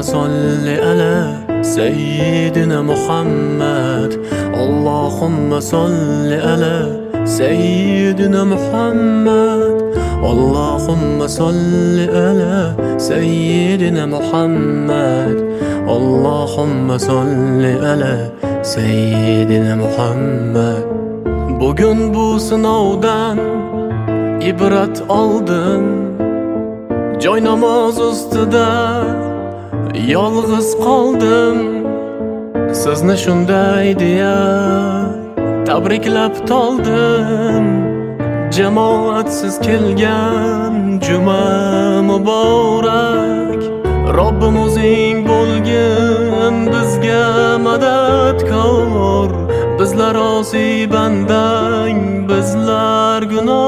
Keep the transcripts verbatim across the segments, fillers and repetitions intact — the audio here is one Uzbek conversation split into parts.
صل على سيدنا محمد اللهم صل على سيدنا محمد اللهم صل على سيدنا محمد اللهم صل على سيدنا محمد. Bugün bu sınavdan ibrat oldim, joy namoz ustida yolg'iz qoldim. Sizni shunday deya tabriklab toldim. Jamoatsiz kelgan juma muborak. Robbim o'zing bo'lgin bizga madadkor. Bizlar osiy bandang, bizlar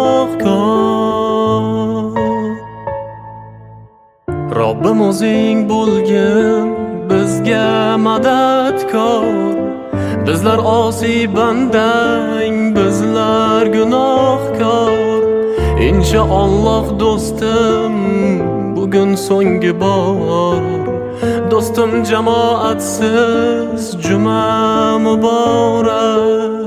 gunohkor. Robbim o'zing bo'lgin bizga madadkor. Bizlar osiy bandang, bizlar gunohkor. Inshaalloh do'stim bugün so'nggi bor. Do'stim jamoatsiz juma muborak.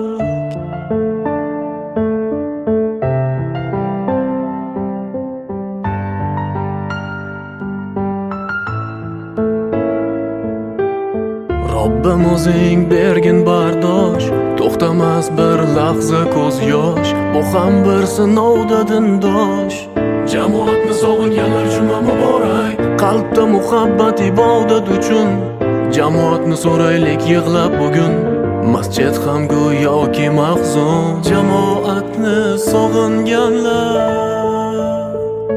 Robbim o'zing bergin bardosh, to'xtamas bir lahza ko'z yosh. Bu ham bir sinovda dindosh. Jamoatni sog'inganlar juma muborak. Qalbda muhabbat ibodat uchun jamoatni so'raylik yig'lab bugun. Masjid ham go'yoki mahzun. Jamoatni sog'inganlar.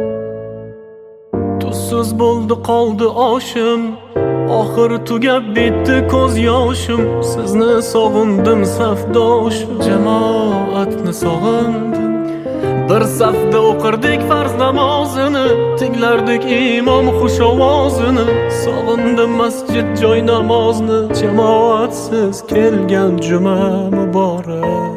Tuzsiz bo'ldi qoldi oshim, oxir tugab bitdi ko'z yoshim. Sizni sog'indim safdoshim, jamoatni sog'indim. Bir safda o'qirdik farz namozini, tinglardik imom xush ovozini. Sog'indim masjid joy namozni, jamoatsiz kelgan juma muborak.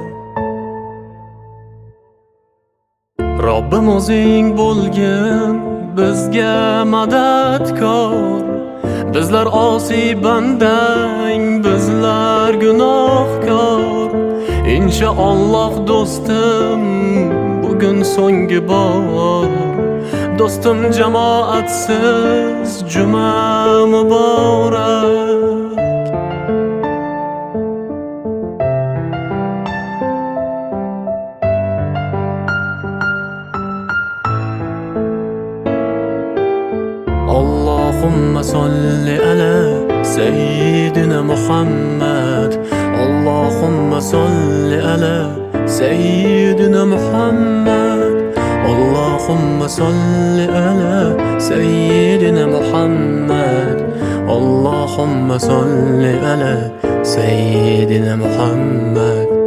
Robbim o'zing bo'lgin bizga madadkor. Bizlar osiy bandang, bizlar gunohkor. Inshaalloh do'stim bugün so'nggi bor. Do'stim jamoatsiz juma muborak. Allahumma salli ala Seyyidina Muhammad Allahumma salli ala Seyyidina Muhammad Allahumma salli ala Seyyidina Muhammad Allahumma salli ala Seyyidina Muhammad.